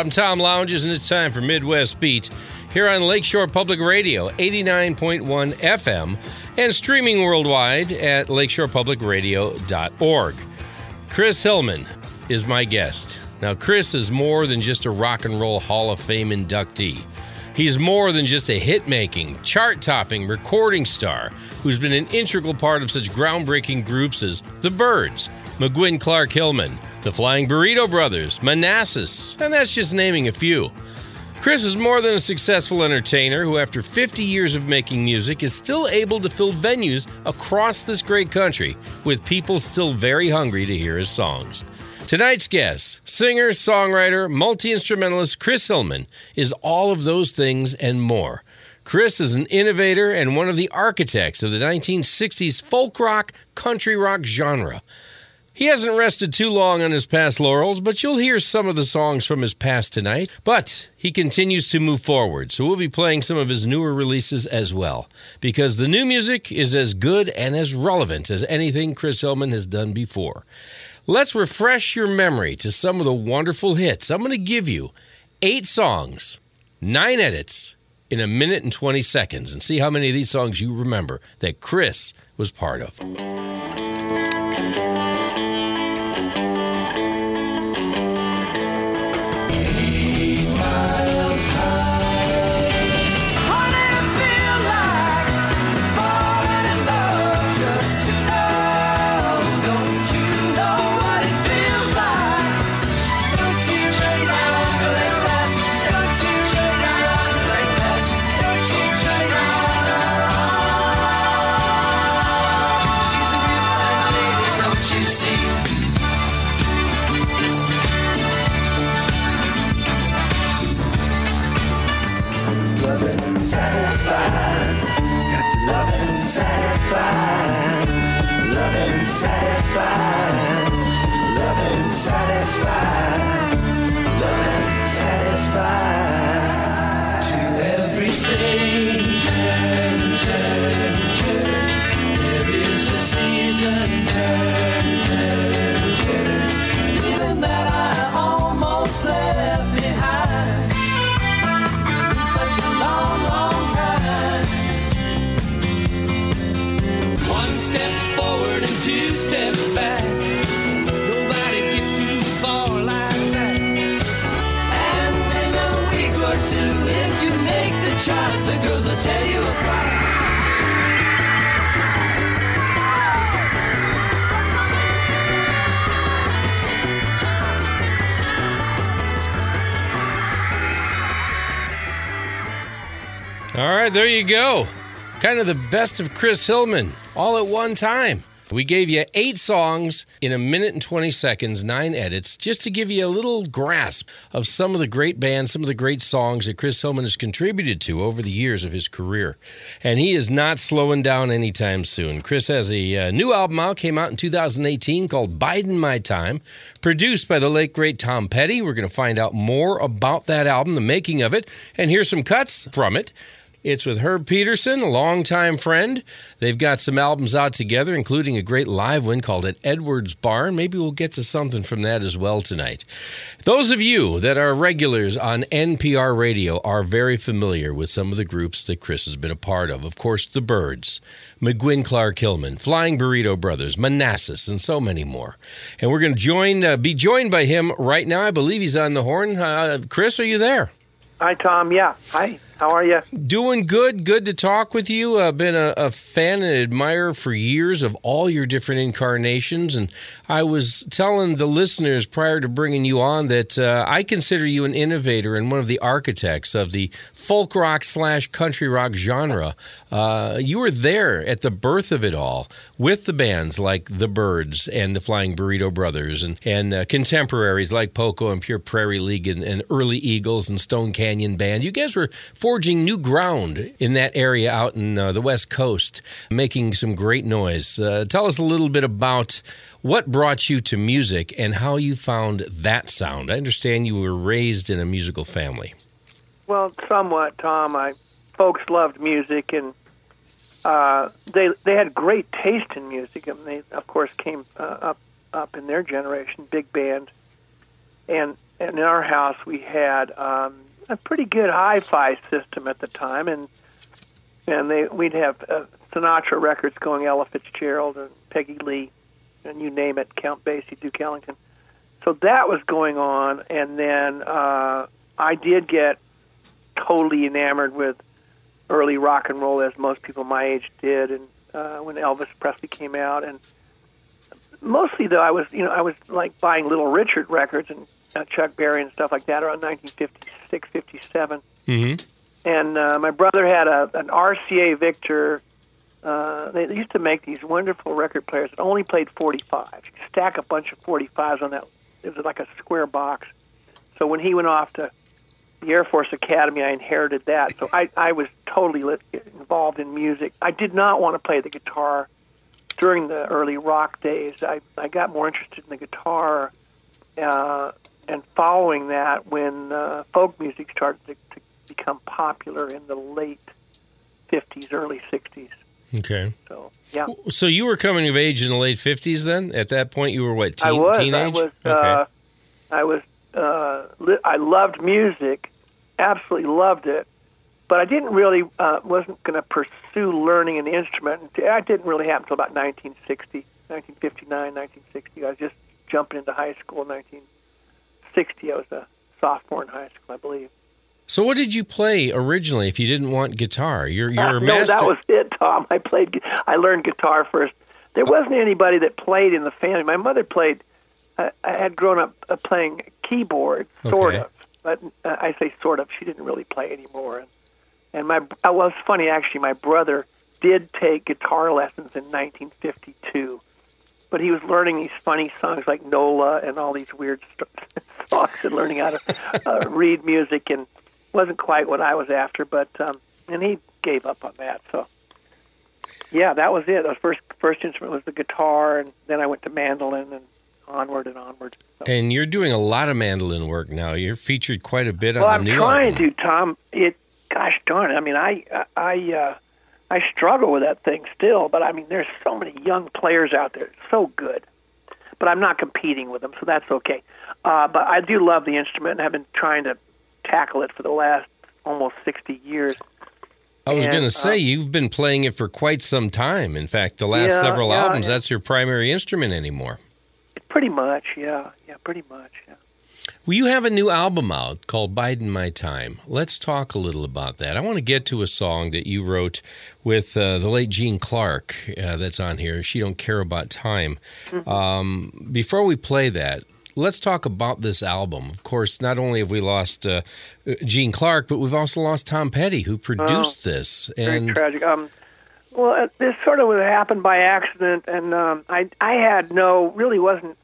I'm Tom Lounges, and it's time for Midwest Beat here on Lakeshore Public Radio, 89.1 FM, and streaming worldwide at lakeshorepublicradio.org. Chris Hillman is my guest. Now, Chris is more than just a Rock and Roll Hall of Fame inductee. He's more than just a hit-making, chart-topping recording star who's been an integral part of such groundbreaking groups as The Byrds, McGuinn Clark Hillman, the Flying Burrito Brothers, Manassas, and that's just naming a few. Chris is more than a successful entertainer who, after 50 years of making music, is still able to fill venues across this great country with people still very hungry to hear his songs. Tonight's guest, singer, songwriter, multi-instrumentalist Chris Hillman, is all of those things and more. Chris is an innovator and one of the architects of the 1960s folk rock, country rock genre. He hasn't rested too long on his past laurels, but you'll hear some of the songs from his past tonight. But he continues to move forward, so we'll be playing some of his newer releases as well, because the new music is as good and as relevant as anything Chris Hillman has done before. Let's refresh your memory to some of the wonderful hits. I'm going to give you 8 songs, 9 edits in a minute and 20 seconds, and see how many of these songs you remember that Chris was part of. Satisfied, got to love and satisfied, love and satisfied, love and satisfied, love and satisfied. To everything, turn, turn, turn. There is a season, turn, turn, turn. Feeling that I almost left behind. It's been such a long time. One step forward and 2 steps back. Nobody gets too far like that. And in a week or 2, if you make the charts, the girls will tear you apart. All right, there you go. Kind of the best of Chris Hillman, all at one time. We gave you 8 songs in a minute and 20 seconds, 9 edits, just to give you a little grasp of some of the great bands, some of the great songs that Chris Hillman has contributed to over the years of his career. And he is not slowing down anytime soon. Chris has a new album out, came out in 2018, called Bidin' My Time, produced by the late, great Tom Petty. We're going to find out more about that album, the making of it, and hear some cuts from it. It's with Herb Peterson, a longtime friend. They've got some albums out together, including a great live one called At Edwards Barn. Maybe we'll get to something from that as well tonight. Those of you that are regulars on NPR radio are very familiar with some of the groups that Chris has been a part of. Of course, The Byrds, McGuinn Clark Hillman, Flying Burrito Brothers, Manassas, and so many more. And we're going to be joined by him right now. I believe he's on the horn. Chris, are you there? Hi, Tom. Yeah. Hi. How are you? Doing good. Good to talk with you. I've been a fan and admirer for years of all your different incarnations. And I was telling the listeners prior to bringing you on that I consider you an innovator and one of the architects of the folk rock / country rock genre. You were there at the birth of it all with the bands like The Byrds and the Flying Burrito Brothers and contemporaries like Poco and Pure Prairie League and Early Eagles and Stone Canyon Band. You guys were forging new ground in that area out in the West Coast, making some great noise. Tell us a little bit about what brought you to music and how you found that sound. I understand you were raised in a musical family. Well, somewhat, Tom. Folks loved music, and they had great taste in music. And they, of course, came up in their generation, big band, and in our house we had a pretty good hi-fi system at the time, and we'd have Sinatra records going, Ella Fitzgerald and Peggy Lee, and you name it, Count Basie, Duke Ellington. So that was going on, and then I did get totally enamored with early rock and roll, as most people my age did, and when Elvis Presley came out, and mostly though I was like buying Little Richard records and Chuck Berry and stuff like that around 1956, 57. Mm-hmm. And my brother had an RCA Victor. They used to make these wonderful record players that only played 45s. You could stack a bunch of 45s on that. It was like a square box. So when he went off to the Air Force Academy, I inherited that. So I was totally involved in music. I did not want to play the guitar during the early rock days. I got more interested in the guitar, and following that, when folk music started to become popular in the late 50s, early 60s. Okay. So, yeah. So you were coming of age in the late 50s then? At that point, you were what, teenage? I loved music, absolutely loved it, but I didn't really, wasn't going to pursue learning an instrument. That didn't really happen until about 1960, 1959, 1960. I was just jumping into high school in 1960. I was a sophomore in high school, I believe. So what did you play originally if you didn't want guitar? You're a master. No, that was it, Tom. I learned guitar first. There wasn't anybody that played in the family. My mother played. I had grown up playing keyboard, sort of. But I say sort of. She didn't really play anymore. And well, it was funny, actually. My brother did take guitar lessons in 1952. But he was learning these funny songs like Nola and all these weird songs and learning how to read music, and wasn't quite what I was after, but and he gave up on that. So, yeah, that was it. The first instrument was the guitar, and then I went to mandolin and onward and onward. So. And you're doing a lot of mandolin work now. You're featured quite a bit on the new album. I'm trying to, Tom. Gosh darn it. I mean, I struggle with that thing still, but I mean, there's so many young players out there, so good. But I'm not competing with them, so that's okay. But I do love the instrument, and have been trying to tackle it for the last almost 60 years. I was going to say, you've been playing it for quite some time. In fact, the last several albums, that's your primary instrument anymore. Pretty much, yeah. Yeah, pretty much, yeah. Well, you have a new album out called Bidin' My Time. Let's talk a little about that. I want to get to a song that you wrote with the late Gene Clark that's on here, She Don't Care About Time. Mm-hmm. Before we play that, let's talk about this album. Of course, not only have we lost Gene Clark, but we've also lost Tom Petty, who produced this. Very tragic. Well, this sort of happened by accident, and I really wasn't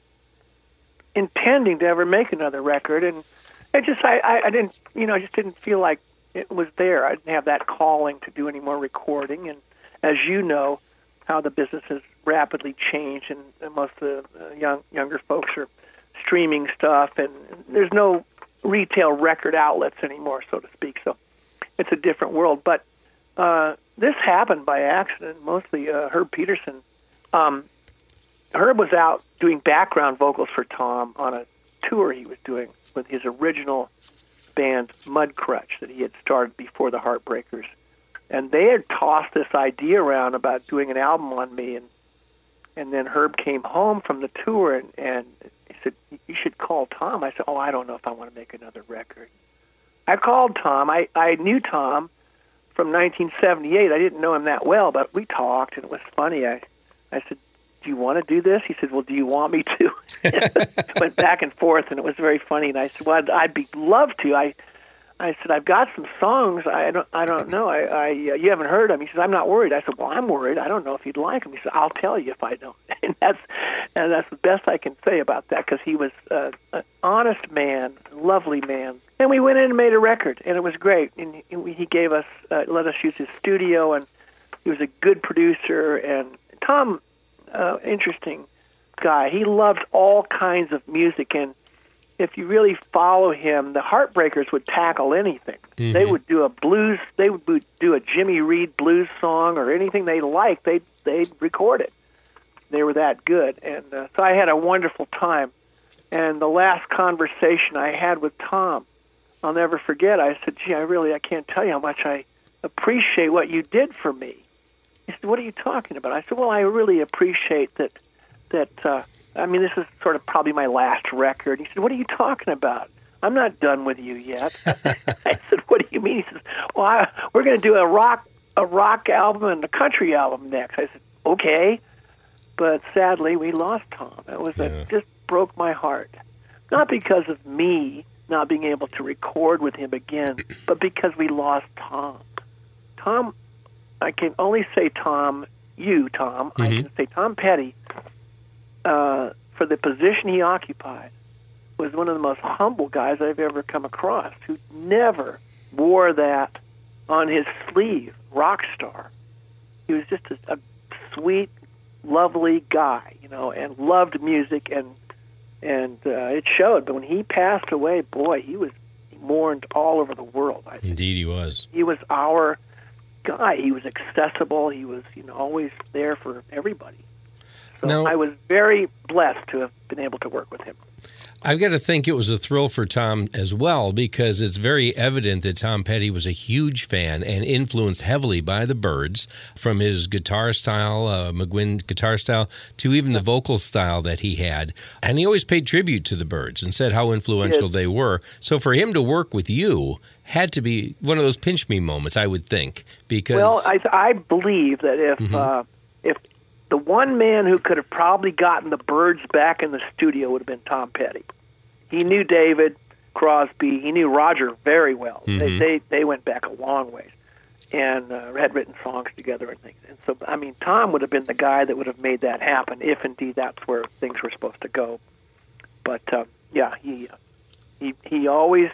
intending to ever make another record, and it just I didn't I just didn't feel like it was there. I didn't have that calling to do any more recording, and as you know, how the business has rapidly changed, and most of the younger folks are streaming stuff, and there's no retail record outlets anymore, so to speak. So it's a different world. But this happened by accident, mostly Herb Peterson. Herb was out doing background vocals for Tom on a tour he was doing with his original band, Mudcrutch, that he had started before the Heartbreakers. And they had tossed this idea around about doing an album on me, and then Herb came home from the tour, and he said, "You should call Tom." I said, "Oh, I don't know if I want to make another record." I called Tom. I knew Tom from 1978. I didn't know him that well, but we talked, and it was funny. I said, "Do you want to do this?" He said, "Well, do you want me to?" Went back and forth, and it was very funny. And I said, "Well, I'd love to." I said, "I've got some songs. I don't know. You haven't heard them." He says, "I'm not worried." I said, "Well, I'm worried. I don't know if you'd like them." He said, "I'll tell you if I don't." And that's the best I can say about that, because he was an honest man, lovely man. And we went in and made a record, and it was great. And he gave us, let us use his studio, and he was a good producer. And Tom, interesting guy. He loved all kinds of music, and if you really follow him, the Heartbreakers would tackle anything. Mm-hmm. They would do a blues, they would do a Jimmy Reed blues song, or anything they liked, they'd record it. They were that good. And so I had a wonderful time. And the last conversation I had with Tom, I'll never forget. I said, gee, I can't tell you how much I appreciate what you did for me. He said, what are you talking about? I said, well, I really appreciate that, this is sort of probably my last record. He said, what are you talking about? I'm not done with you yet. I said, what do you mean? He says, well, we're going to do a rock album and a country album next. I said, okay. But sadly, we lost Tom. It just broke my heart. Not because of me not being able to record with him again, but because we lost Tom. Tom, I can only say Tom, Tom. I can say Tom Petty, for the position he occupied, was one of the most humble guys I've ever come across, who never wore that on his sleeve, rock star. He was just a sweet, lovely guy, and loved music, and it showed. But when he passed away, boy, he mourned all over the world. Indeed, he was. He was our guy. He was accessible. He was, always there for everybody. So now, I was very blessed to have been able to work with him. I've got to think it was a thrill for Tom as well, because it's very evident that Tom Petty was a huge fan and influenced heavily by the Byrds, from his guitar style, McGuinn guitar style, to even the vocal style that he had. And he always paid tribute to the Byrds and said how influential they were. So for him to work with you had to be one of those pinch me moments, I would think. Because I believe that if the one man who could have probably gotten the Byrds back in the studio would have been Tom Petty. He knew David Crosby. He knew Roger very well. They went back a long ways and had written songs together and things. And so, Tom would have been the guy that would have made that happen if indeed that's where things were supposed to go. But he always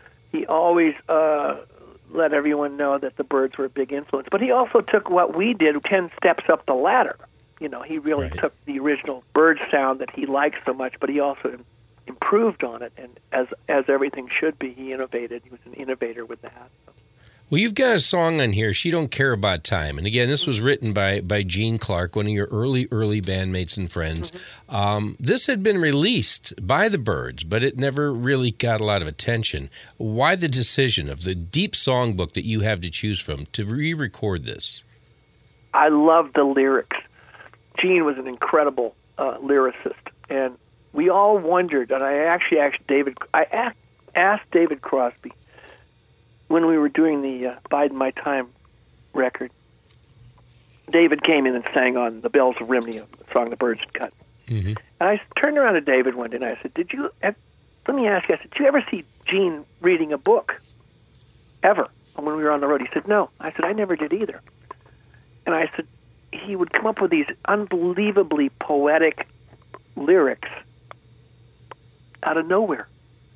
let everyone know that the Byrds were a big influence. But he also took what we did 10 steps up the ladder. He really took the original Byrds sound that he liked so much, but he also improved on it, and as everything should be, he innovated. He was an innovator with that. Well, you've got a song on here, She Don't Care About Time. And again, this was written by Gene Clark, one of your early bandmates and friends. This had been released by the Byrds, but it never really got a lot of attention. Why the decision of the deep songbook that you have to choose from to re-record this? I love the lyrics. Gene was an incredible lyricist, and we all wondered, and I actually asked David Crosby when we were doing the Bide My Time record. David came in and sang on The Bells of Rimini, a song the Byrds had cut. And I turned around to David one day and I said, let me ask you, I said, did you ever see Gene reading a book? Ever? When we were on the road? He said, no. I said, I never did either. And I said, he would come up with these unbelievably poetic lyrics out of nowhere.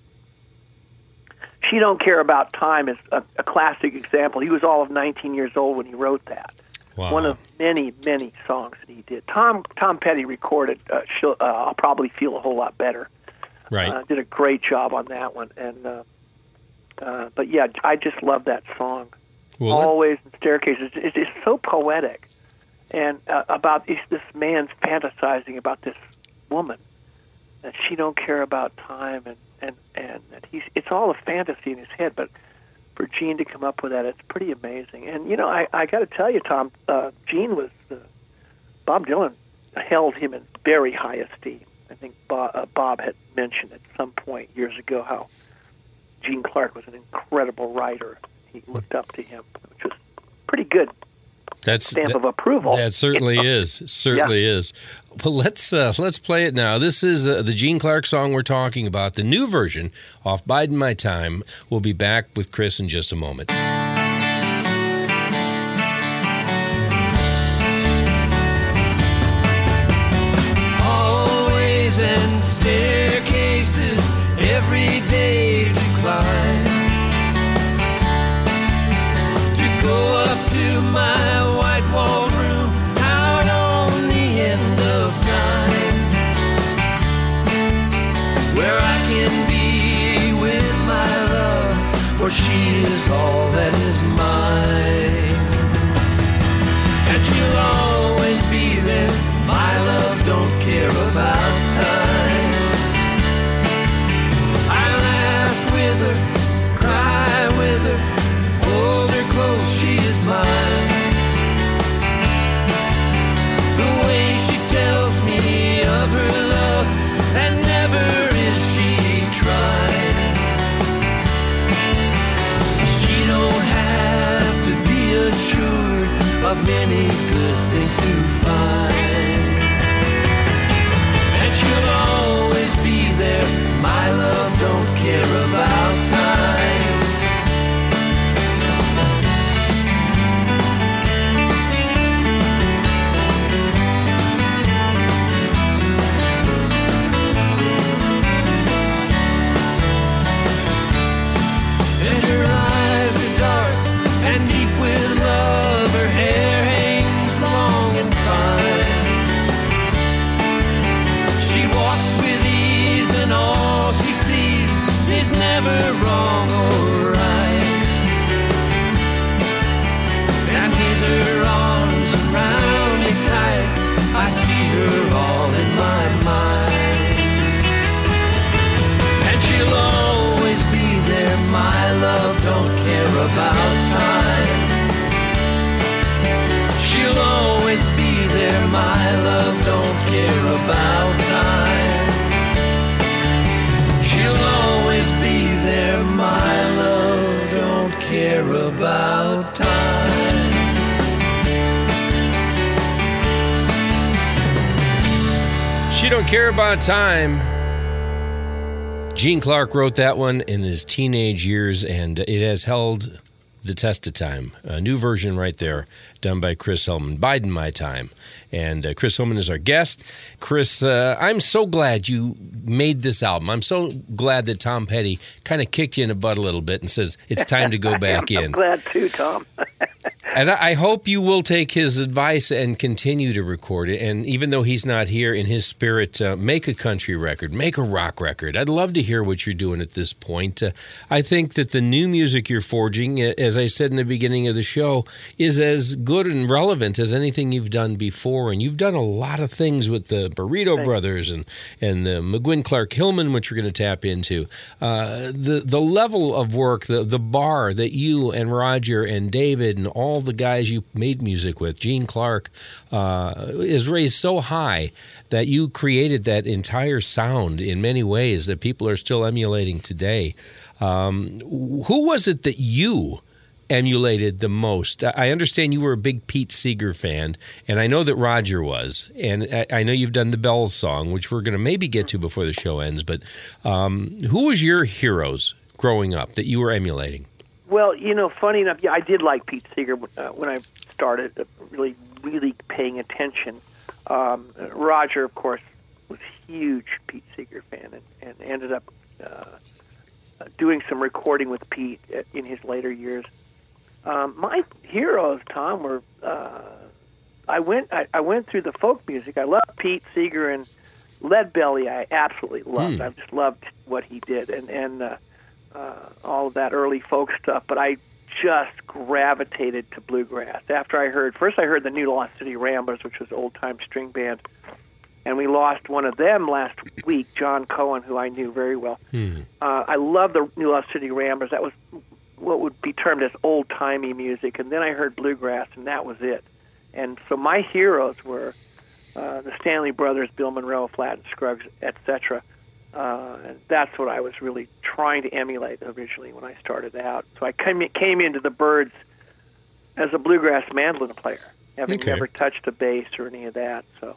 She Don't Care About Time is a classic example. He was all of 19 years old when he wrote that. Wow. One of many, many songs that he did. Tom Petty recorded I'll Probably Feel a Whole Lot Better. Right. Did a great job on that one. And but yeah, I just love that song. Well, Always in Staircases. It's so poetic. And about this man's fantasizing about this woman, that she don't care about time, and that it's all a fantasy in his head, but for Gene to come up with that, it's pretty amazing. And, I got to tell you, Tom, Gene was, Bob Dylan held him in very high esteem. I think Bob had mentioned at some point years ago how Gene Clark was an incredible writer. He looked up to him, which was pretty good. Stamp of approval. That certainly is. Certainly is. Well, let's play it now. This is the Gene Clark song we're talking about, the new version off Biding My Time. We'll be back with Chris in just a moment. Always in staircases, every day to climb, to go up to my white-walled room out on the end of time, where I can be with my love, for she is all that of many good things to find. And she'll always be there. My love don't care about time. And her eyes are dark and deep with love. Her hair hangs long and fine. She walks with ease and all she sees is never wrong or right. And with her arms around me tight, I see her all in my mind. And she'll always be there. My love don't care about time. She'll always be there. My love don't care about time. She'll always be there. My love don't care about time. She Don't Care About Time. Gene Clark wrote that one in his teenage years, and it has held the test of time. A new version right there, done by Chris Hillman, Biding My Time. And Chris Hillman is our guest. Chris, I'm so glad you made this album. I'm so glad that Tom Petty kind of kicked you in the butt a little bit and says it's time to go back in. I'm glad too, Tom. And I hope you will take his advice and continue to record it. And even though he's not here, in his spirit, make a country record, make a rock record. I'd love to hear what you're doing at this point. I think that the new music you're forging, as I said in the beginning of the show, is as good and relevant as anything you've done before. And you've done a lot of things with the Burrito Brothers and the McGuinn Clark Hillman, which we're going to tap into. The level of work, the bar that you and Roger and David and all the guys you made music with, Gene Clark, is raised so high that you created that entire sound in many ways that people are still emulating today. Who was it that you emulated the most? I understand you were a big Pete Seeger fan, and I know that Roger was, and I know you've done the Bells song, which we're going to maybe get to before the show ends, but who was your heroes growing up that you were emulating? Well, funny enough, yeah, I did like Pete Seeger when I started really paying attention. Roger, of course, was a huge Pete Seeger fan and ended up doing some recording with Pete in his later years. My heroes, Tom, were I went through the folk music. I loved Pete Seeger and Leadbelly. I absolutely loved. I just loved what he did and all of that early folk stuff. But I just gravitated to bluegrass after I heard the New Lost City Ramblers, which was an old time string band, and we lost one of them last week, John Cohen, who I knew very well. I love the New Lost City Ramblers. That was what would be termed as old-timey music, and then I heard bluegrass, and that was it. And so my heroes were the Stanley Brothers, Bill Monroe, Flatt and Scruggs, etc. And that's what I was really trying to emulate originally when I started out. So I came into the Byrds as a bluegrass mandolin player, having never touched a bass or any of that. So,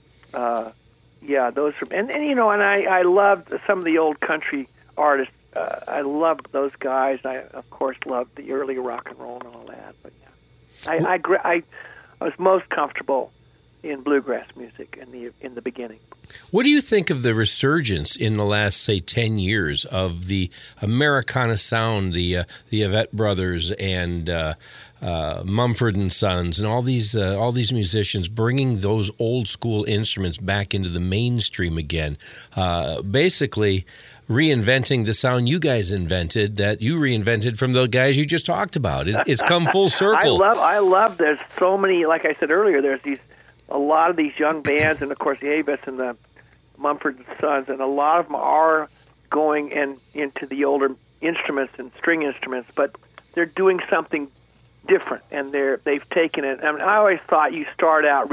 yeah, those are, and I loved some of the old country artists. I loved those guys. I, of course, loved the early rock and roll and all that. But yeah, I was most comfortable in bluegrass music in the beginning. What do you think of the resurgence in the last, say, 10 years of the Americana sound, the Avett Brothers and Mumford and Sons, and all these musicians bringing those old school instruments back into the mainstream again, basically reinventing the sound you guys invented, that you reinvented from the guys you just talked about? It's come full circle. I love. There's so many. Like I said earlier, there's a lot of these young bands, and of course the Avets and the Mumford and Sons, and a lot of them are going into the older instruments and string instruments, but they're doing something different, and they've taken it. I mean, I always thought you start out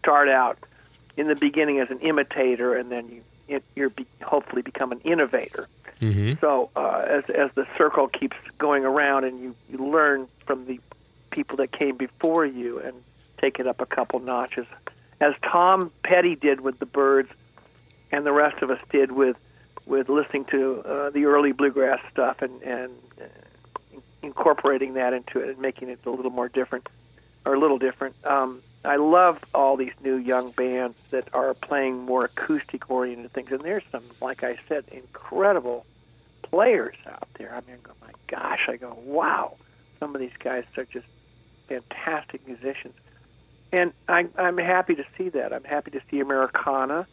in the beginning as an imitator, and then you hopefully become an innovator. Mm-hmm. So as the circle keeps going around, and you learn from the people that came before you and take it up a couple notches, as Tom Petty did with the Byrds, and the rest of us did with listening to the early bluegrass stuff and incorporating that into it and making it a little more different, or a little different. I love all these new young bands that are playing more acoustic-oriented things, and there's some, like I said, incredible players out there. I mean, my gosh, I go, wow, some of these guys are just fantastic musicians. And I'm happy to see that. I'm happy to see Americana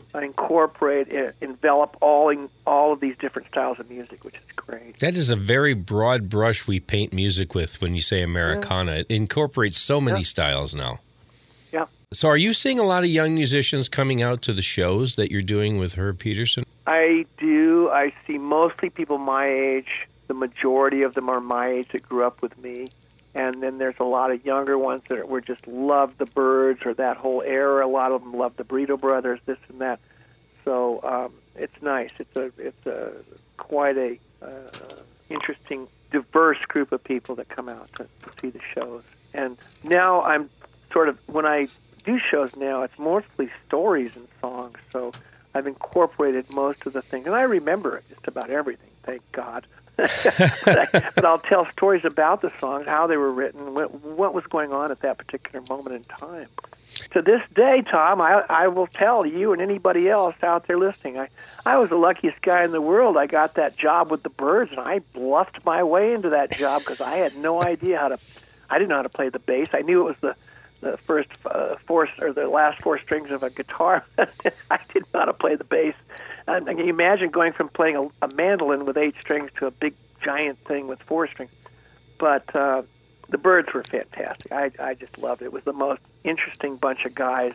envelop all of these different styles of music, which is great. That is a very broad brush we paint music with when you say Americana. It incorporates so many styles now. Yeah. So are you seeing a lot of young musicians coming out to the shows that you're doing with Herb Peterson? I do. I see mostly people my age. The majority of them are my age that grew up with me. And then there's a lot of younger ones that were just love the Byrds or that whole era. A lot of them love the Brito Brothers, this and that. So it's nice. It's a quite a interesting, diverse group of people that come out to see the shows. And now I'm sort of, when I do shows now, it's mostly stories and songs. So I've incorporated most of the things, and I remember just about everything. Thank God. But I'll tell stories about the songs, how they were written, what was going on at that particular moment in time. To this day, Tom, I will tell you and anybody else out there listening, I was the luckiest guy in the world. I got that job with the Byrds, and I bluffed my way into that job because I had no idea I didn't know how to play the bass. I knew it was the first the last four strings of a guitar. I didn't know how to play the bass. And can you imagine going from playing a mandolin with 8 strings to a big giant thing with 4 strings? But the Byrds were fantastic. I just loved it. It was the most interesting bunch of guys,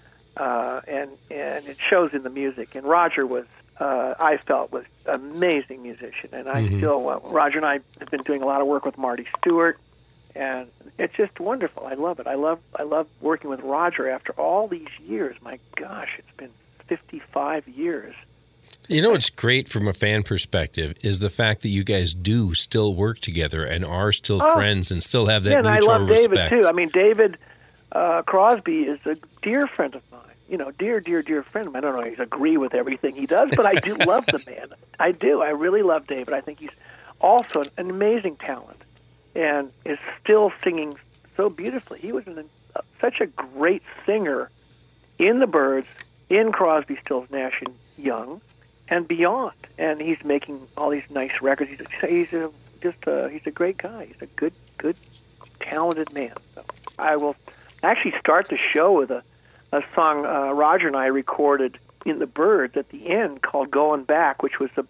and it shows in the music. And Roger was, I felt, was an amazing musician. And I still, Roger and I have been doing a lot of work with Marty Stewart, and it's just wonderful. I love it. I love working with Roger after all these years. My gosh, it's been 55 years. You know what's great from a fan perspective is the fact that you guys do still work together and are still friends and still have that mutual respect. Yeah, and I love David, too. I mean, David Crosby is a dear friend of mine. You know, dear friend of mine. I don't always agree with everything he does, but I do love the man. I do. I really love David. I think he's also an amazing talent and is still singing so beautifully. He was such a great singer in the Byrds, in Crosby, Stills, Nash and Young, and beyond. And he's making all these nice records. He's a great guy. He's a good, talented man. So I will actually start the show with a song Roger and I recorded in the Byrds at the end called "Going Back," which was a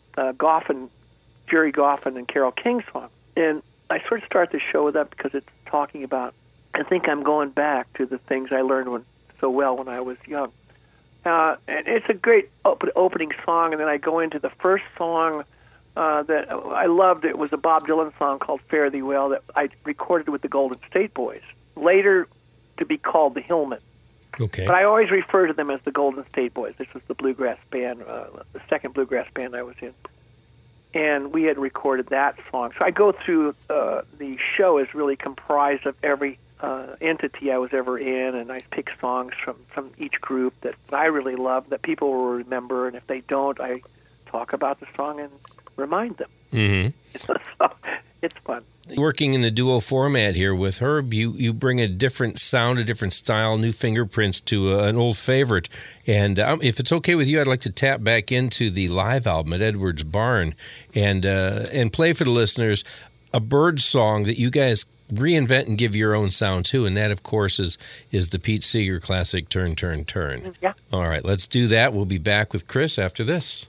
Jerry Goffin and Carole King song. And I sort of start the show with that because it's talking about, I think I'm going back to the things I learned so well when I was young. And it's a great opening song, and then I go into the first song that I loved. It was a Bob Dylan song called "Fare Thee Well" that I recorded with the Golden State Boys, later to be called the Hillmen. Okay. But I always refer to them as the Golden State Boys. This was the bluegrass band, the second bluegrass band I was in. And we had recorded that song. So I go through, the show is really comprised of every entity I was ever in, and I pick songs from each group that I really love, that people will remember, and if they don't, I talk about the song and remind them. Mm-hmm. So it's fun. Working in the duo format here with Herb, you bring a different sound, a different style, new fingerprints to an old favorite. And if it's okay with you, I'd like to tap back into the live album at Edwards Barn and play for the listeners a Byrds song that you guys reinvent and give your own sound to, and that, of course, is the Pete Seeger classic "Turn, Turn, Turn." Yeah. All right, let's do that. We'll be back with Chris after this.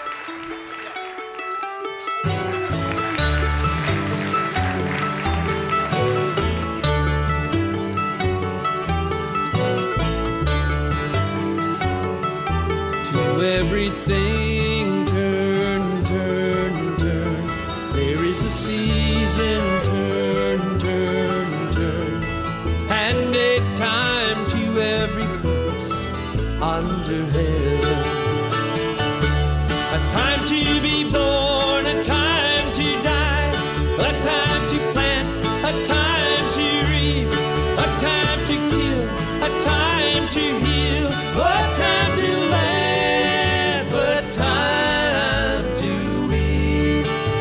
Everything turn, turn, turn. There is a season, turn, turn, turn. And a time to every purpose under heaven. A time to be born, a time to die, a time to plant, a time to to heal, a time to laugh, a time to weep.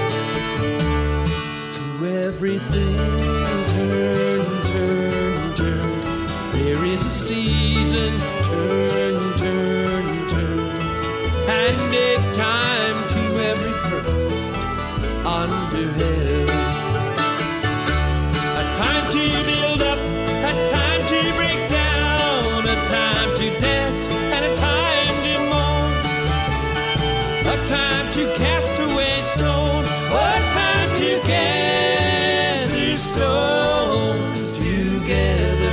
To everything turn, turn, turn. There is a season, turn, turn, turn. And a time to every purpose under heaven. A time to build up, a time to break down, a time to dance, and a time to mourn. A time to cast away stones, a time to gather stones together.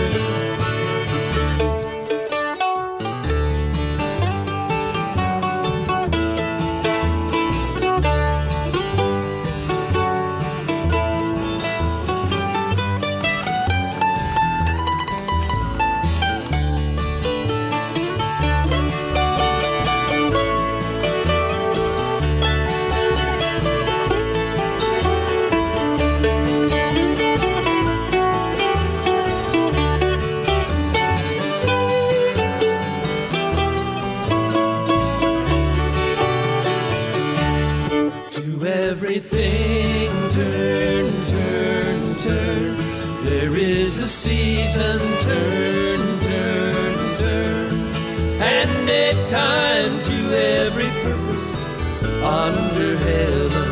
Everything turn, turn, turn. There is a season, turn, turn, turn. And a time to every purpose under heaven.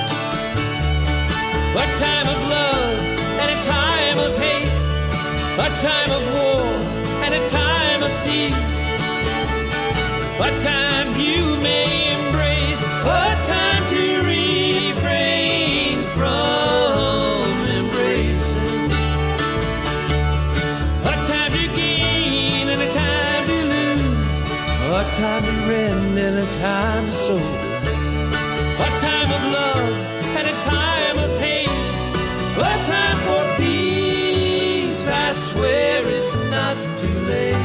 A time of love and a time of hate. A time of war and a time of peace. A time you may embrace. A time to refrain from embracing. A time to gain and a time to lose. A time to rend and a time to sow. A time of love and a time of hate. A time for peace. I swear it's not too late.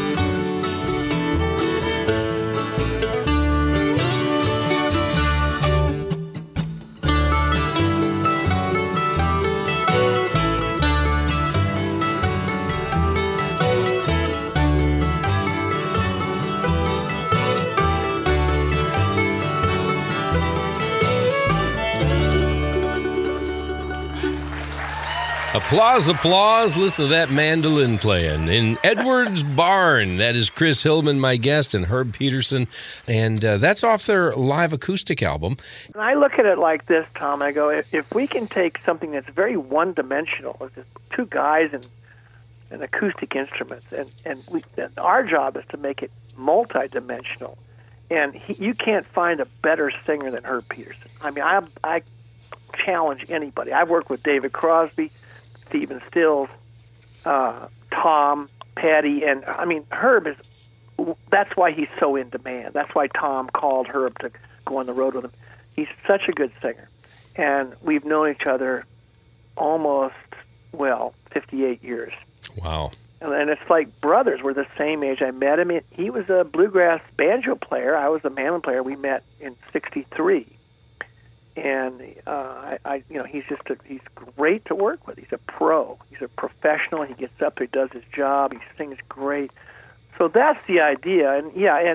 Applause, applause. Listen to that mandolin playing. In Edwards Barn, that is Chris Hillman, my guest, and Herb Peterson. And that's off their live acoustic album. And I look at it like this, Tom. I go, if we can take something that's very one-dimensional, it's just two guys and acoustic instruments, and our job is to make it multi-dimensional. And you can't find a better singer than Herb Peterson. I mean, I challenge anybody. I've worked with David Crosby, Stephen Stills, Tom, Patty, and I mean, Herb is, that's why he's so in demand. That's why Tom called Herb to go on the road with him. He's such a good singer. And we've known each other almost, 58 years. Wow. And it's like brothers. We're the same age. I met him. He was a bluegrass banjo player. I was a mandolin player. We met in '63. And he's great to work with. He's a pro. He's a professional. He gets up there, does his job. He sings great. So that's the idea. And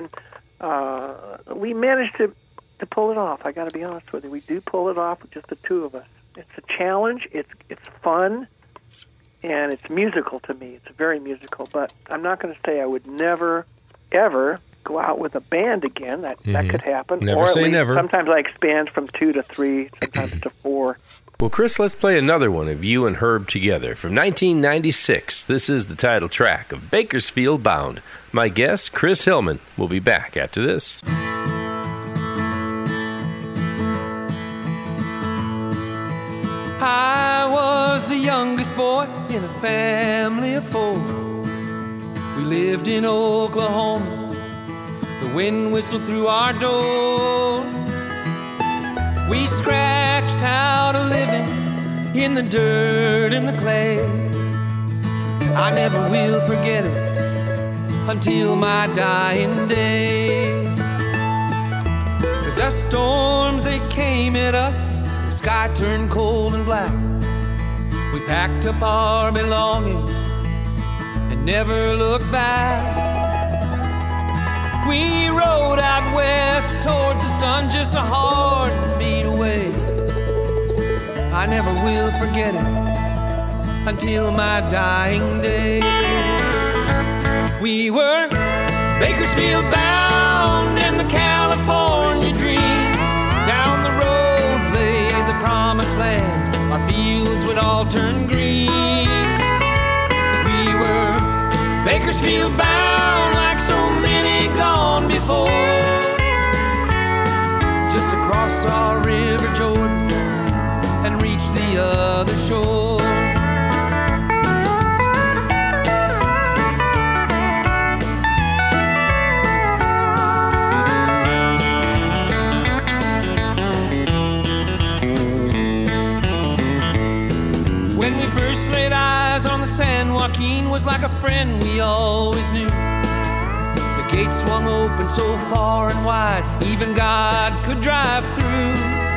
we managed to pull it off. I got to be honest with you. We do pull it off with just the two of us. It's a challenge. It's fun, and it's musical to me. It's very musical. But I'm not going to say I would never, ever go out with a band again. That could happen. Never or say least, never. Sometimes I expand from 2 to 3, sometimes to 4. Well, Chris, let's play another one of you and Herb together. From 1996, this is the title track of Bakersfield Bound. My guest, Chris Hillman, will be back after this. I was the youngest boy in a family of 4. We lived in Oklahoma. The wind whistled through our door. We scratched out a living in the dirt and the clay. I never will forget it until my dying day. The dust storms, they came at us. The sky turned cold and black. We packed up our belongings and never look back. We rode out west towards the sun, just a heartbeat away. I never will forget it until my dying day. We were Bakersfield bound in the California dream. Down the road lay the promised land. Our fields would all turn green. We were Bakersfield bound like so many gone before. Just to cross our River Jordan and reach the other shore. When we first laid eyes on the San Joaquin, was like a friend we always knew. The gates swung open so far and wide, even God could drive through.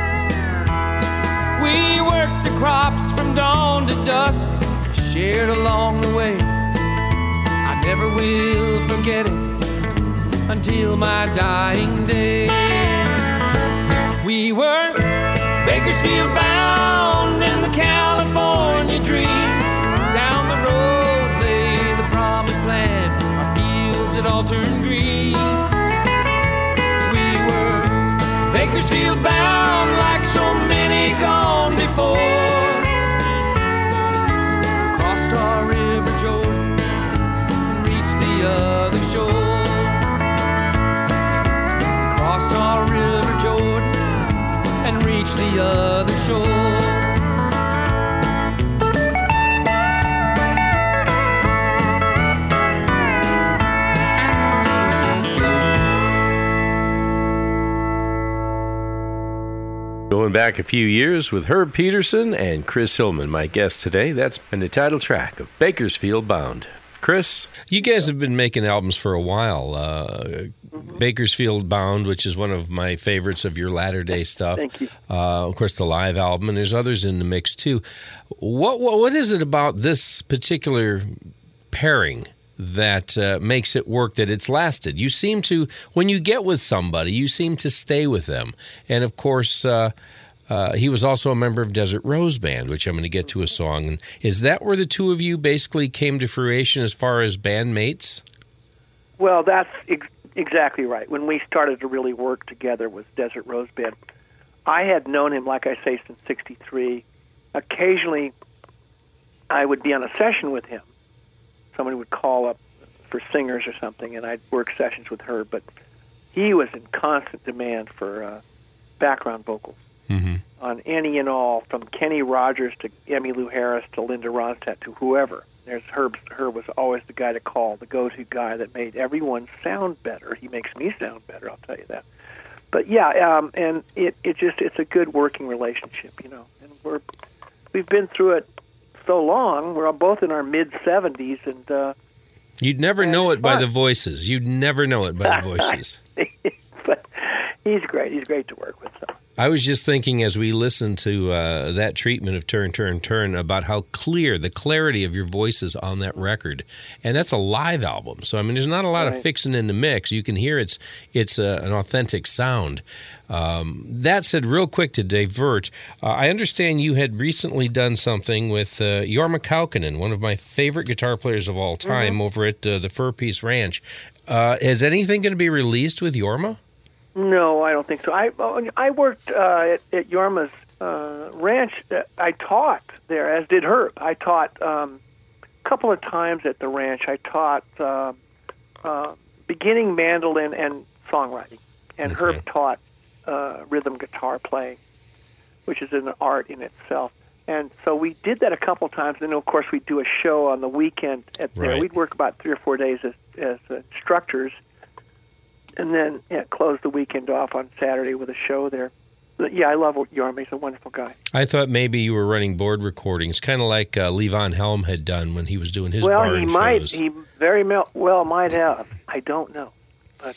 We worked the crops from dawn to dusk, shared along the way. I never will forget it until my dying day. We were Bakersfield bound in the California dream. Down the road lay the promised land. Our fields had all turned green. We were Bakersfield bound like so many gone before. Crossed our River Jordan and reached the other shore. Crossed our River Jordan and reached the other shore. Going back a few years with Herb Peterson and Chris Hillman, my guest today. That's been the title track of Bakersfield Bound. Chris, you guys have been making albums for a while. Bakersfield Bound, which is one of my favorites of your latter-day stuff. Thank you. Of course, the live album, and there's others in the mix, too. What is it about this particular pairing that makes it work, that it's lasted? You seem to, when you get with somebody, you seem to stay with them. And, of course, he was also a member of Desert Rose Band, which I'm going to get to a song. And is that where the two of you basically came to fruition as far as bandmates? Well, that's exactly right. When we started to really work together with Desert Rose Band, I had known him, like I say, since '63. Occasionally, I would be on a session with him. Somebody would call up for singers or something, and I'd work sessions with her. But he was in constant demand for background vocals on any and all, from Kenny Rogers to Emmylou Harris to Linda Ronstadt to whoever. Herb was always the guy to call, the go-to guy that made everyone sound better. He makes me sound better, I'll tell you that. But yeah, and it's a good working relationship, you know. And we've been through it so long. We're both in our mid-70s, and you'd never know it by the voices. You'd never know it by the voices. But he's great. He's great to work with. So. I was just thinking as we listened to that treatment of Turn, Turn, Turn about how clear, the clarity of your voices on that record. And that's a live album. So, I mean, there's not a lot of fixing in the mix. You can hear it's an authentic sound. That said, real quick to divert, I understand you had recently done something with Jorma Kaukonen, one of my favorite guitar players of all time, over at the Fur Peace Ranch. Is anything going to be released with Jorma? No, I don't think so. I worked at Jorma's ranch. I taught there, as did Herb. I taught a couple of times at the ranch. I taught beginning mandolin and songwriting, and Herb taught rhythm guitar playing, which is an art in itself. And so we did that a couple of times. And then, of course, we'd do a show on the weekend at there. We'd work about 3 or 4 days as instructors, and then close the weekend off on Saturday with a show there. But yeah, I love Jorma. He's a wonderful guy. I thought maybe you were running board recordings, kind of like Levon Helm had done when he was doing his barn shows. He very well might have. I don't know. But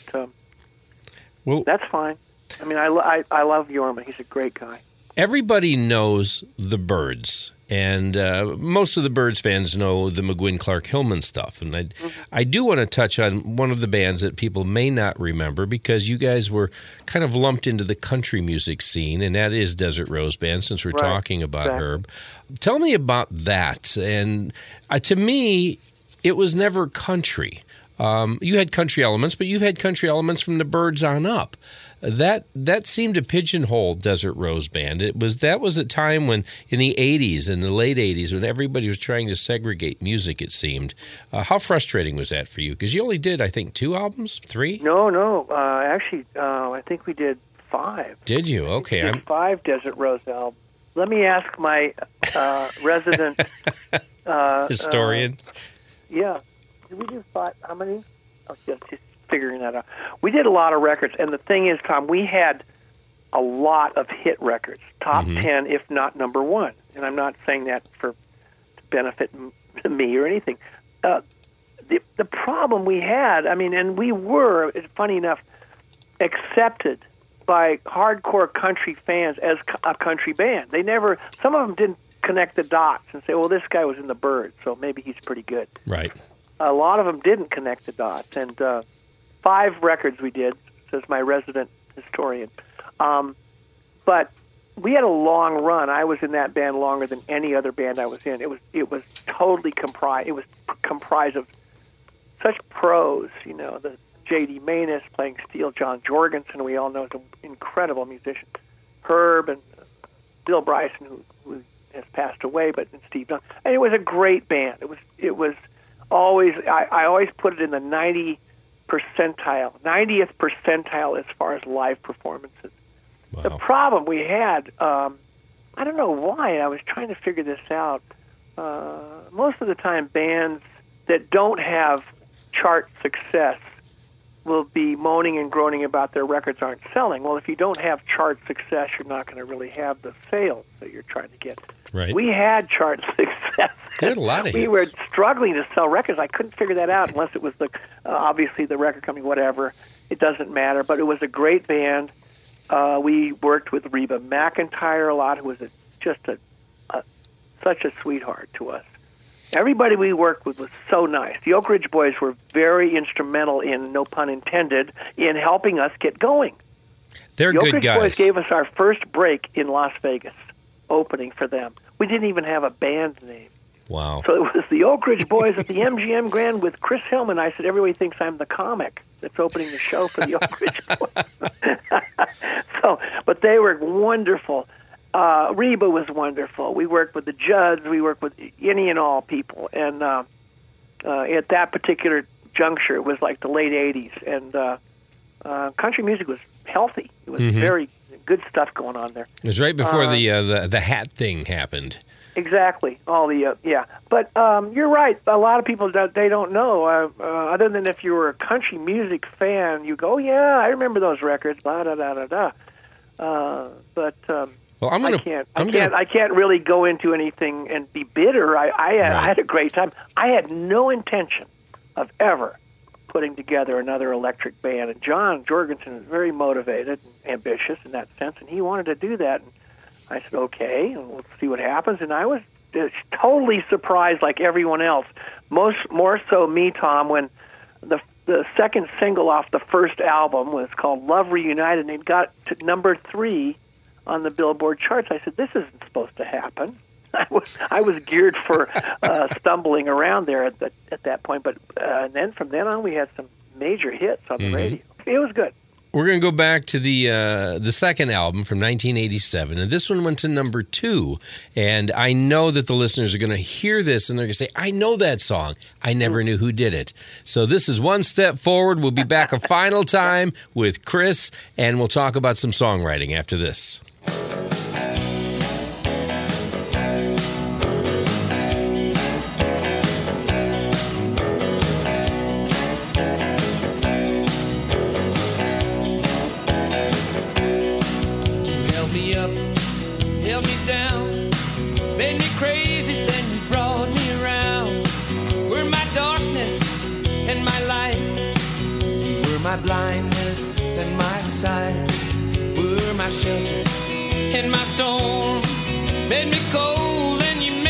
that's fine. I mean, I love Jorma. He's a great guy. Everybody knows the Byrds. And most of the Byrds fans know the McGuinn Clark Hillman stuff. And I do want to touch on one of the bands that people may not remember, because you guys were kind of lumped into the country music scene, and that is Desert Rose Band, since we're talking about Herb. Tell me about that. And to me, it was never country. You had country elements, but you've had country elements from the Byrds on up. That seemed to pigeonhole Desert Rose Band. That was a time when, in the 80s, in the late 80s, when everybody was trying to segregate music, it seemed. How frustrating was that for you? Because you only did, I think, 2 albums? 3? No. Actually, I think we did 5. Did you? Okay. We did 5 Desert Rose albums. Let me ask my resident... historian? Yeah. Did we do 5? How many? Oh, just figuring that out. We did a lot of records, and the thing is, Tom, we had a lot of hit records, top 10, if not number 1. And I'm not saying that to benefit me or anything. The problem we had, and we were, funny enough, accepted by hardcore country fans as a country band. Some of them didn't connect the dots and say, well, this guy was in the Byrds, so maybe he's pretty good. Right. A lot of them didn't connect the dots, and 5 records we did, says my resident historian. But we had a long run. I was in that band longer than any other band I was in. It was totally comprised. It was comprised of such pros. The J.D. Maness playing steel, John Jorgensen, we all know is an incredible musician. Herb and Bill Bryson, who has passed away, but and Steve Dunn. And it was a great band. It was always. I always put it in the 90th percentile as far as live performances. Wow. The problem we had, I don't know why, I was trying to figure this out. Most of the time, bands that don't have chart success will be moaning and groaning about their records aren't selling. Well, if you don't have chart success, you're not going to really have the sales that you're trying to get. Right. We had chart success. We had a lot of hits. We were struggling to sell records. I couldn't figure that out unless it was obviously the record company, whatever. It doesn't matter. But it was a great band. We worked with Reba McEntire a lot, who was such a sweetheart to us. Everybody we worked with was so nice. The Oak Ridge Boys were very instrumental in, no pun intended, in helping us get going. They're good guys. The Oak Ridge Boys gave us our first break in Las Vegas, opening for them. We didn't even have a band name. Wow. So it was the Oak Ridge Boys at the MGM Grand with Chris Hillman. I said, everybody thinks I'm the comic that's opening the show for the Oak Ridge Boys. But they were wonderful. Reba was wonderful. We worked with the Judds. We worked with any and all people. And at that particular juncture, it was like the late 80s. And country music was healthy. It was very good stuff going on there. It was right before the hat thing happened. Exactly. All the but you're right. A lot of people they don't know. Other than if you were a country music fan, you go, yeah, I remember those records. Blah da da da da. But well, I can't really go into anything and be bitter. I had a great time. I had no intention of ever putting together another electric band. And John Jorgensen is very motivated and ambitious in that sense, and he wanted to do that. And I said, okay, and we'll see what happens. And I was totally surprised, like everyone else. More so me, Tom, when the second single off the first album was called Love Reunited, and it got to number 3 on the Billboard charts. I said, this isn't supposed to happen. I was geared for stumbling around there at that point. But and then from then on, we had some major hits on the radio. It was good. We're going to go back to the second album from 1987, and this one went to number 2. And I know that the listeners are going to hear this, and they're going to say, I know that song. I never knew who did it. So this is One Step Forward. We'll be back a final time with Chris, and we'll talk about some songwriting after this. My blindness and my sight were my shelter and my storm. Made me cold and you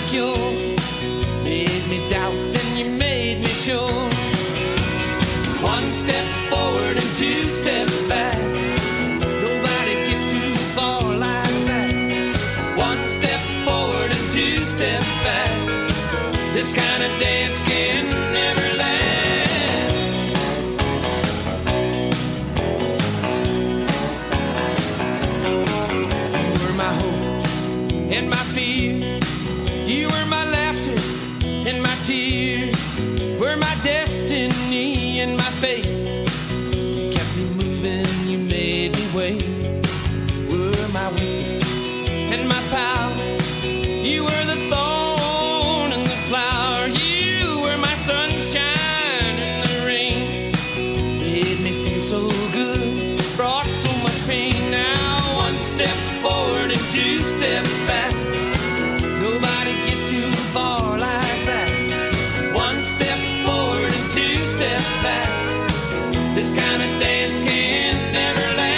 insecure. Made me doubt, then you made me sure. One step forward and two steps back. Nobody gets too far like that. One step forward and two steps back. This kind of dance can never last. You were my hope and my fear. You were my laughter and my tears. Were my destiny and my fate. You kept me moving, you made me wait. Were my weakness and my power. You were the thorn and the flower. You were my sunshine in the rain. Made me feel so good, brought so much pain. Now one step forward and two steps back. Nobody gets too far like that. One step forward and two steps back. This kind of dance can never last.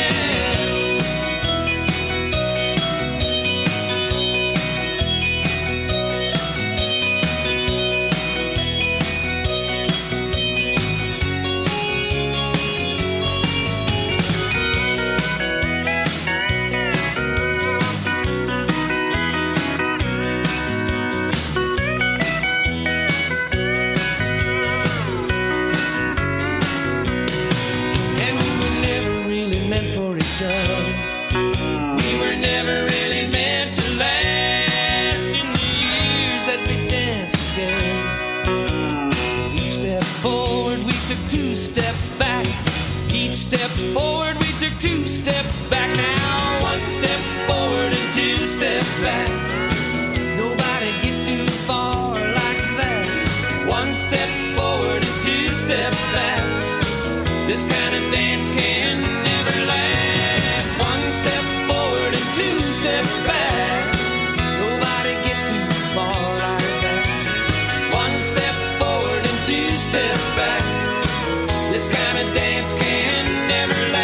And we were never really meant for each other. We were never really meant to last. In the years that we danced together, each step forward we took two steps back. Each step forward we took two steps back. Now one step forward and two steps back. Nobody gets too far like that. One step forward and two steps back. This kind of dance can never last. One step forward and two steps back. Nobody gets too far like that. One step forward and two steps back. This kind of dance can never last.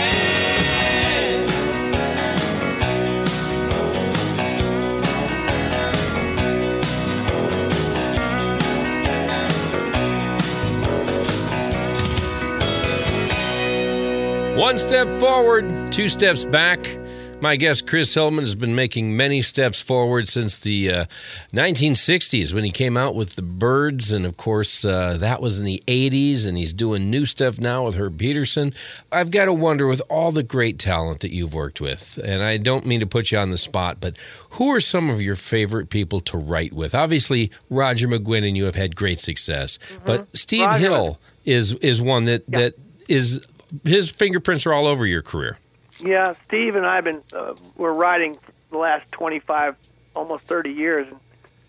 One step forward, two steps back. My guest, Chris Hillman, has been making many steps forward since the 1960s when he came out with the Byrds. And, of course, that was in the 80s, and he's doing new stuff now with Herb Peterson. I've got to wonder, with all the great talent that you've worked with, and I don't mean to put you on the spot, but who are some of your favorite people to write with? Obviously, Roger McGuinn and you have had great success, but Steve Roger. Hill is one that is... His fingerprints are all over your career. Yeah, Steve and I have been we're writing for the last 25, almost 30 years, and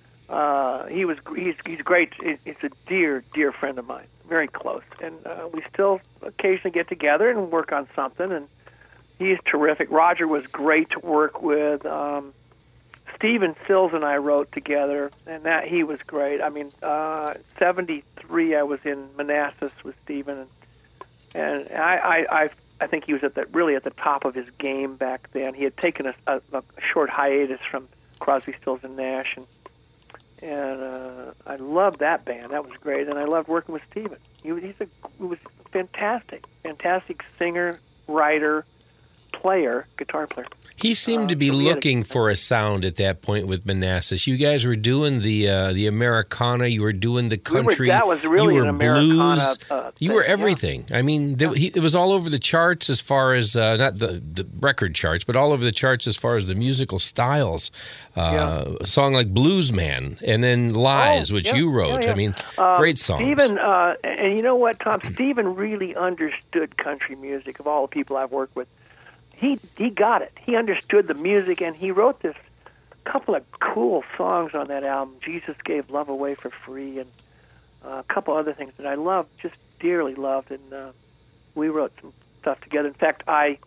he's great. He's a dear friend of mine, very close, and we still occasionally get together and work on something. And he's terrific. Roger was great to work with. Stephen Sills and I wrote together, and that he was great. I mean, 73, I was in Manassas with Stephen, and I think he was really at the top of his game back then. He had taken a short hiatus from Crosby, Stills and Nash, and I loved that band. That was great, and I loved working with Stephen. He was fantastic singer, writer, player, guitar player. He seemed to be looking for a sound at that point with Manassas. You guys were doing the Americana. You were doing the country. That was really you were an Americana blues. You were everything. Yeah. I mean, it was all over the charts as far as, not the record charts, but all over the charts as far as the musical styles. A song like Blues Man, and then Lies, which you wrote. I mean, great songs. Stephen, and you know what, Tom? Stephen really understood country music of all the people I've worked with. He got it. He understood the music, and he wrote this couple of cool songs on that album. Jesus Gave Love Away for Free, and a couple other things that I loved, just dearly loved, and we wrote some stuff together. In fact, I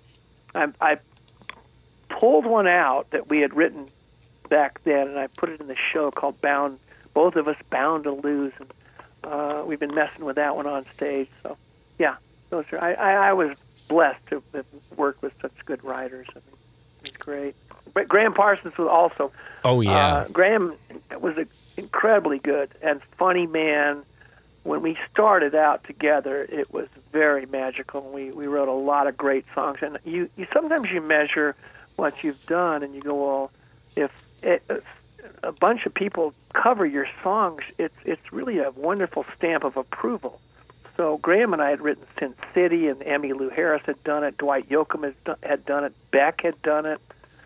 pulled one out that we had written back then, and I put it in the show called Bound, Both of Us Bound to Lose, and we've been messing with that one on stage. So, yeah, those are. I was blessed to work with such good writers. I mean, it's great. Graham Parsons was also. Oh, yeah. Graham was an incredibly good and funny man. When we started out together, it was very magical. We wrote a lot of great songs. And you sometimes you measure what you've done, and you go, well, if a bunch of people cover your songs, it's really a wonderful stamp of approval. So Graham and I had written Sin City, and Emmylou Harris had done it. Dwight Yoakam had done it. Beck had done it.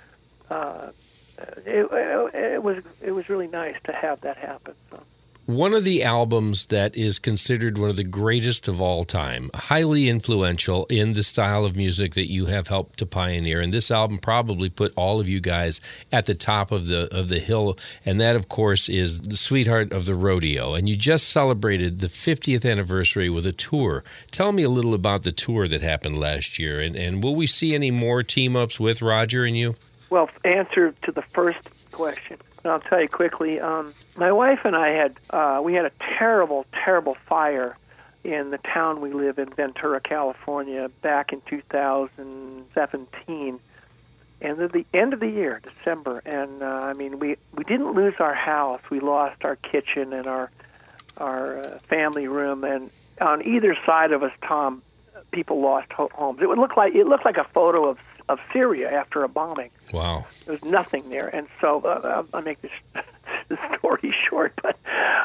It was really nice to have that happen. So. One of the albums that is considered one of the greatest of all time, highly influential in the style of music that you have helped to pioneer, and this album probably put all of you guys at the top of the hill, and that, of course, is The Sweetheart of the Rodeo. And you just celebrated the 50th anniversary with a tour. Tell me a little about the tour that happened last year, and will we see any more team-ups with Roger and you? Well, answer to the first question. I'll tell you quickly. My wife and I had a terrible, terrible fire in the town we live in, Ventura, California, back in 2017, and at the end of the year, December. And we didn't lose our house. We lost our kitchen and our family room, and on either side of us, Tom, people lost homes. It looked like a photo of Syria after a bombing. Wow. There was nothing there. And so I'll make this story short, but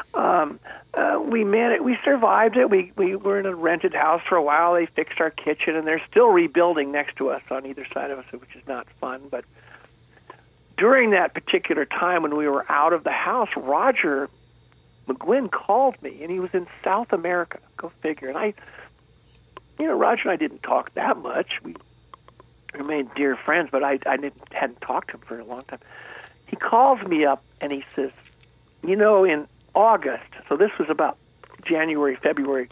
we survived it. We were in a rented house for a while. They fixed our kitchen, and they're still rebuilding next to us on either side of us, which is not fun. But during that particular time when we were out of the house, Roger McGuinn called me, and he was in South America. Go figure. And Roger and I didn't talk that much. We remained dear friends, but I hadn't talked to him for a long time. He calls me up and he says, in August, so this was about January, February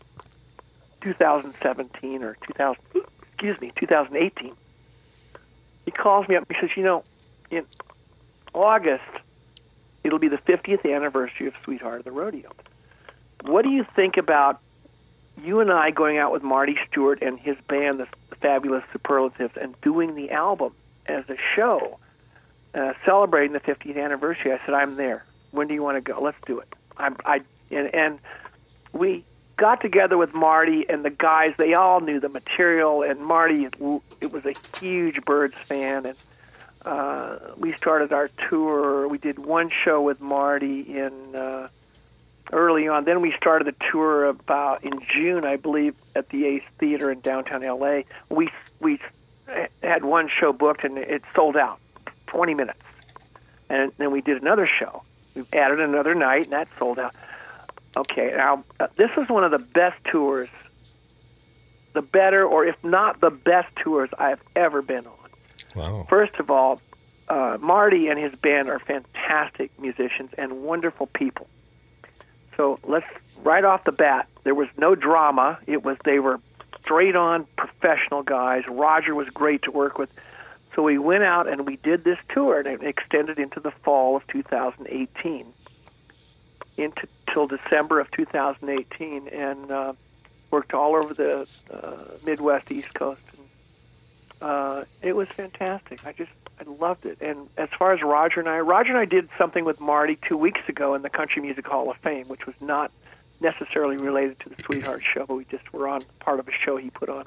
2017 or 2018. He calls me up and he says, in August, it'll be the 50th anniversary of Sweetheart of the Rodeo. What do you think about you and I going out with Marty Stewart and his band, the Fabulous Superlatives, and doing the album as a show, celebrating the 50th anniversary? I said, I'm there. When do you want to go? Let's do it. And we got together with Marty and the guys. They all knew the material, and Marty, it was a huge Byrds fan, and we started our tour. We did one show with Marty in early on. Then we started the tour about in June, I believe, at the Ace Theater in downtown L.A. We had one show booked, and it sold out, 20 minutes. And then we did another show. We added another night, and that sold out. Okay, now, this is one of the best tours, the better, or if not the best tours I've ever been on. Wow. First of all, Marty and his band are fantastic musicians and wonderful people. So let's, right off the bat, there was no drama. They were straight-on professional guys. Roger was great to work with. So we went out and we did this tour, and it extended into the fall of 2018, till December of 2018, and worked all over the Midwest, East Coast. And, it was fantastic. I loved it. And as far as Roger and I did something with Marty 2 weeks ago in the Country Music Hall of Fame, which was not necessarily related to the Sweetheart show, but we just were on part of a show he put on.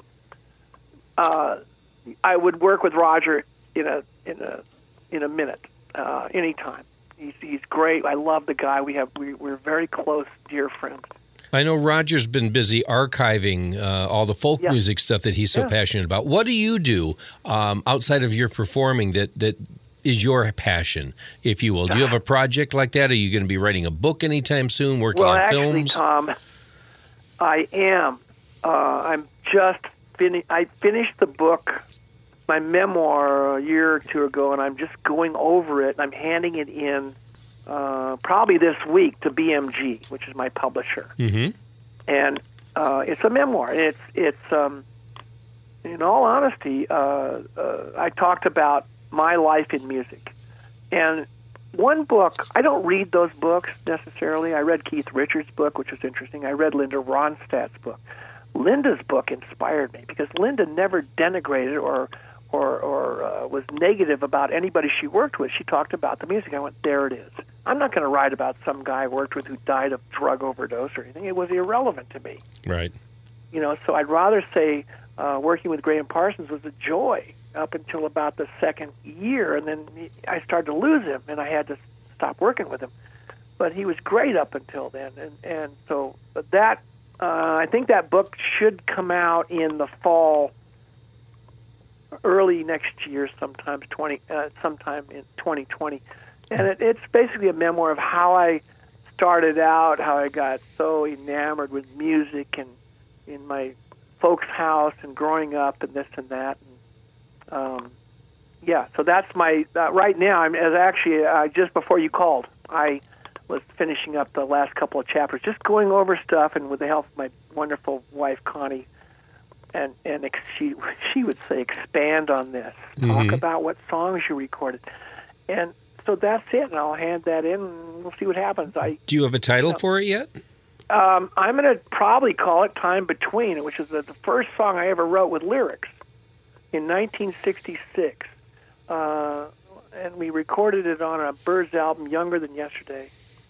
I would work with Roger in a minute, anytime. He's great. I love the guy. We're very close, dear friends. I know Roger's been busy archiving all the folk music stuff that he's so passionate about. What do you do outside of your performing that is your passion, if you will? Do you have a project like that? Are you going to be writing a book anytime soon, working on films? Well, actually, Tom, I am. I'm just I finished the book, my memoir, a year or two ago, and I'm just going over it, and I'm handing it in probably this week to BMG, which is my publisher. Mm-hmm. And it's a memoir. It's in all honesty, I talked about my life in music. And one book, I don't read those books necessarily. I read Keith Richards' book, which was interesting. I read Linda Ronstadt's book. Linda's book inspired me because Linda never denigrated or was negative about anybody she worked with. She talked about the music. I went, there it is. I'm not going to write about some guy I worked with who died of drug overdose or anything. It was irrelevant to me. Right. So I'd rather say working with Graham Parsons was a joy up until about the second year, and then I started to lose him, and I had to stop working with him. But he was great up until then, but that I think that book should come out in the fall, early next year, sometime in 2020, and it's basically a memoir of how I started out, how I got so enamored with music and in my folks' house and growing up and this and that. And, so that's my right now. I'm as actually just before you called, I was finishing up the last couple of chapters, just going over stuff, and with the help of my wonderful wife Connie, and she would say, expand on this, talk about what songs you recorded, and so that's it. And I'll hand that in, and we'll see what happens. Do you have a title for it yet? I'm going to probably call it Time Between, which is the first song I ever wrote with lyrics in 1966. And we recorded it on a Byrds album, Younger Than Yesterday.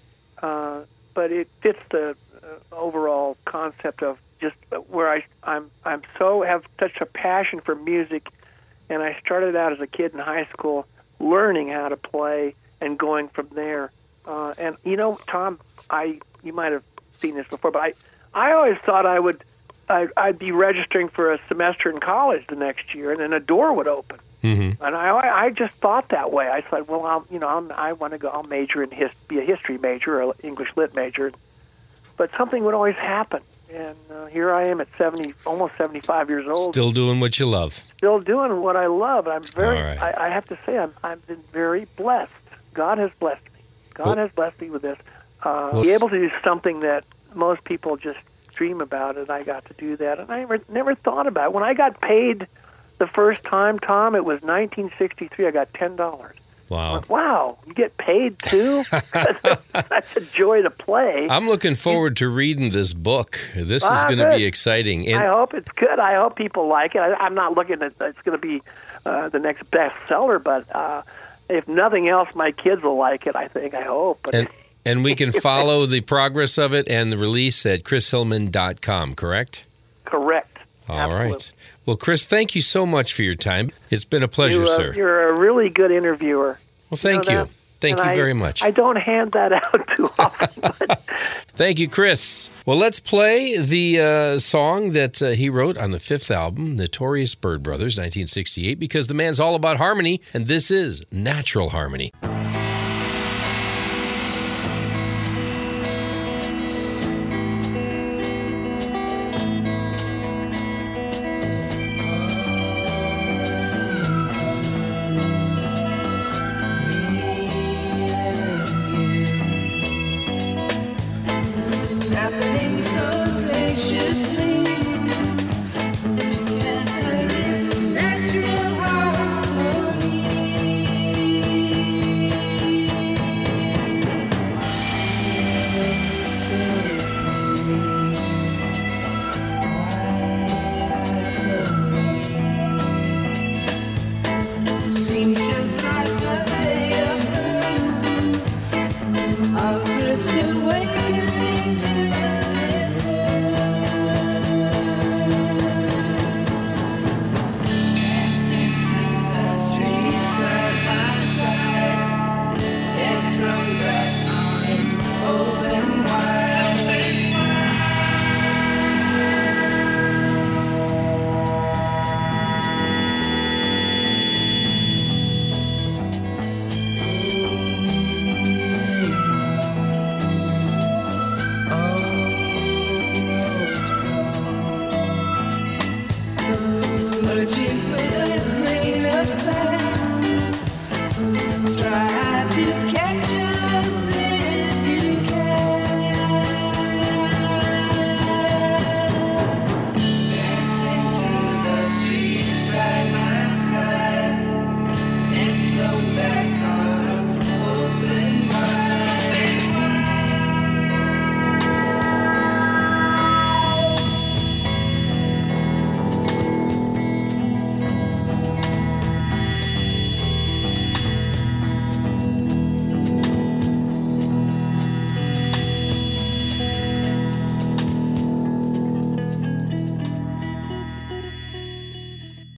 But it fits the overall concept of just where I'm have such a passion for music, and I started out as a kid in high school learning how to play and going from there. And Tom, you might have seen this before, but I always thought I'd be registering for a semester in college the next year, and then a door would open. Mm-hmm. And I just thought that way. I thought, well, I want to go. I'll major in be a history major or English lit major, but something would always happen. And here I am at almost 75 years old, still doing what you love. Still doing what I love. I'm very. All right. I have to say, I've been very blessed. God has blessed me. God has blessed me with this. Be able to do something that most people just dream about, and I got to do that. And I never thought about it. When I got paid the first time, Tom, it was 1963. I got $10. Wow. I went, wow, you get paid too? That's a joy to play. I'm looking forward to reading this book. This is going to be exciting. And I hope it's good. I hope people like it. I'm not looking at it's going to be the next bestseller, but if nothing else, my kids will like it, I hope. But and we can follow the progress of it and the release at chrishillman.com, correct? Correct. All right. Well, Chris, thank you so much for your time. It's been a pleasure, sir. You're a really good interviewer. Well, thank you. Thank you very much. I don't hand that out too often. But thank you, Chris. Well, let's play the song that he wrote on the fifth album, Notorious Byrd Brothers, 1968, because the man's all about harmony, and this is Natural Harmony.